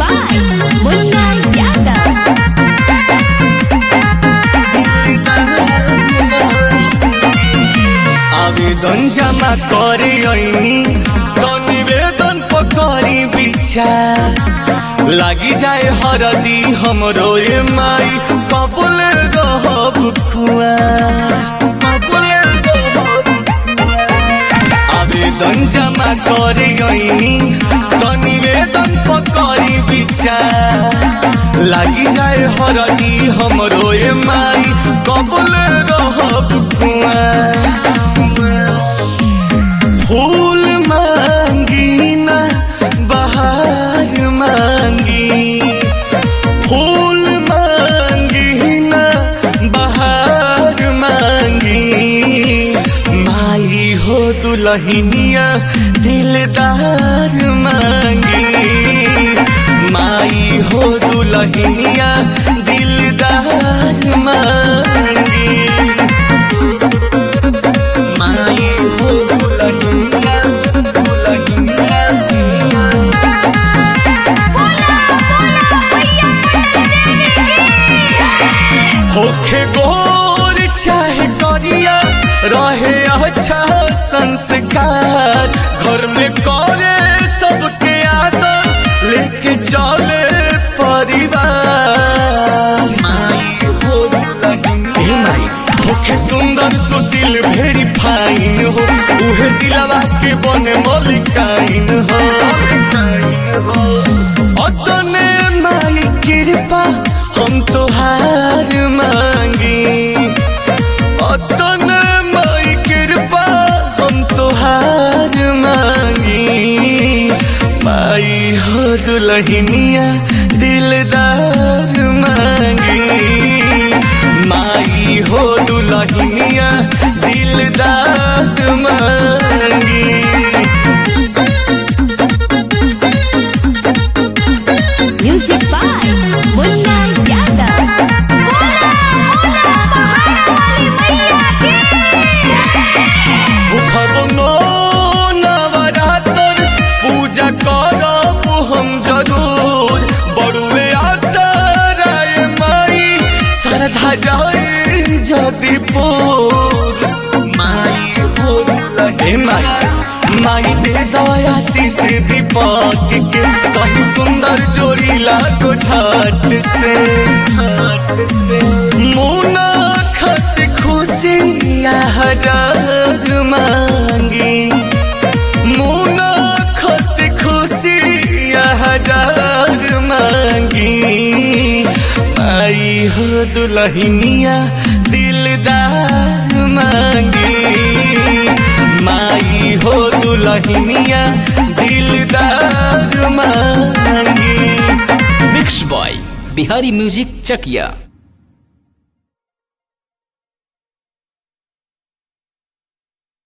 by Munna Yadav. आवेदन जमा करे तो निवेदन पकड़ी बिचार लागी जाए हरदी हमरो ए माई कबूल रहब कुआर आवेदन जमा करे तो निवेदन पकड़ी बिचार लागी जाए हरदी हमरो ए माई कबूल रहब कुआर फूल मांगी ना बहार मांगी फूल मांगी ना बहार मांगी माई हो दुल्हनिया दिलदार मांगी माई हो दुल्हनिया दिलदार मांगी माई हो दुल्हनिया होखे गोर चाहे करिया रहे अच्छा संस्कार घर में करे सबके आदत लेके चले परिवार माई हो दुल्हनिया होखे सुंदर सुशील भेरी फाइन हो उहे दिलवा के बने मलिकाइन हो अतने माई कृपा हम तोहार मांगी अतने माई कृपा हम तोहार मांगी माई हो दुल्हनिया दिलदार मांगी माई हो दुल्हनिया दिलदार मांगी Music by Munna Yadav. Navratra पूजा करब हम जरूर बड़ुए आसराय माई श्रद्धा जाए जदीपुर माई हो माई दे दया शीश दीपक के सही सुंदर जोड़ी लागो झट से मुना खत खुशी हजार मांगी मुना खत खुशी हजार मांगी आई हो दुल्हनिया दिलदार मांगी माई हो दुल्हनिया दिलदार मांगी। मिक्स बॉय बिहारी म्यूजिक चकिया।